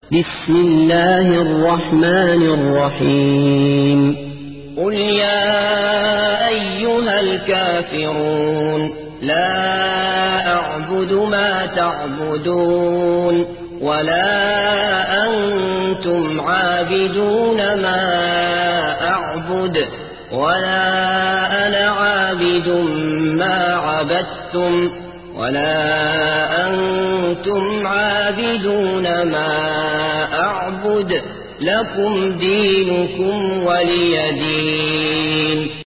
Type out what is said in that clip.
بسم الله الرحمن الرحيم قل يا أيها الكافرون لا أعبد ما تعبدون ولا أنتم عابدون ما أعبد ولا أنا عابد ما عبدتم ولا أنتم عابدون ما أعبد لكم دينكم ولي دين.